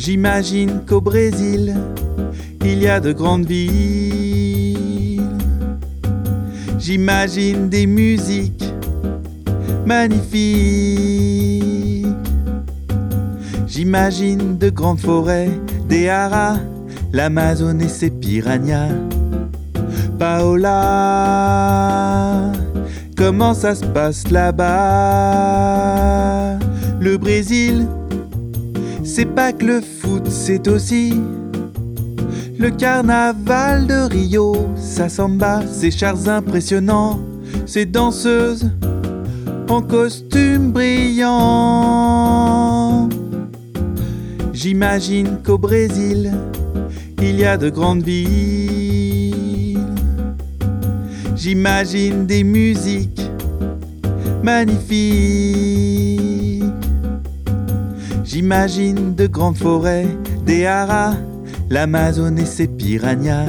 J'imagine qu'au Brésil, il y a de grandes villes. J'imagine des musiques magnifiques. J'imagine de grandes forêts, des haras, l'Amazone et ses piranhas. Paola, comment ça se passe là-bas? Le Brésil, c'est pas que le foot, c'est aussi le carnaval de Rio, sa samba, ses chars impressionnants, ses danseuses en costume brillant. J'imagine qu'au Brésil, il y a de grandes villes. J'imagine des musiques magnifiques. J'imagine de grandes forêts, des haras, l'Amazone et ses piranhas.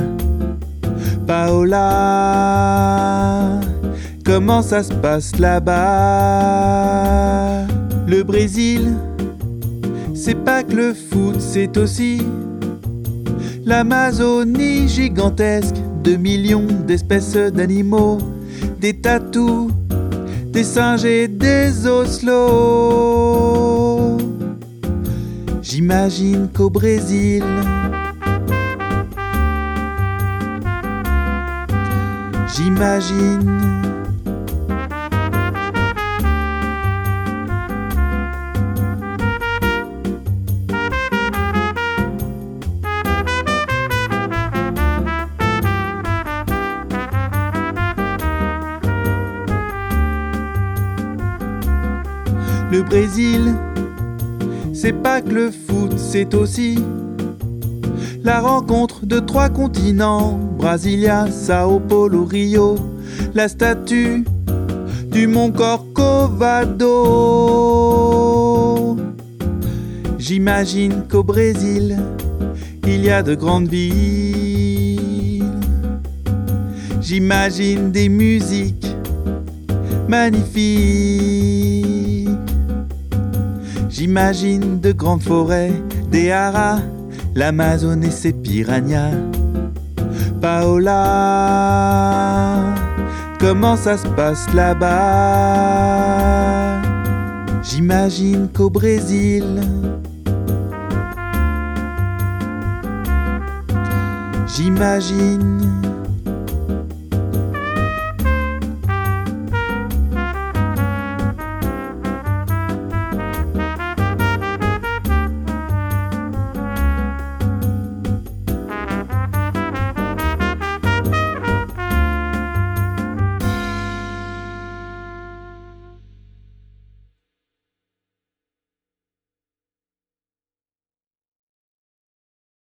Paola, comment ça se passe là-bas? Le Brésil, c'est pas que le foot, c'est aussi l'Amazonie gigantesque, 2 millions d'espèces d'animaux, des tatous, des singes et des osselets. J'imagine qu'au Brésil, j'imagine le Brésil, c'est pas que le foot, c'est aussi la rencontre de 3 continents, Brasilia, Sao Paulo, Rio, la statue du mont Corcovado. J'imagine qu'au Brésil, il y a de grandes villes. J'imagine des musiques magnifiques. J'imagine de grandes forêts, des haras, l'Amazone et ses piranhas. Paola, comment ça se passe là-bas? J'imagine qu'au Brésil, j'imagine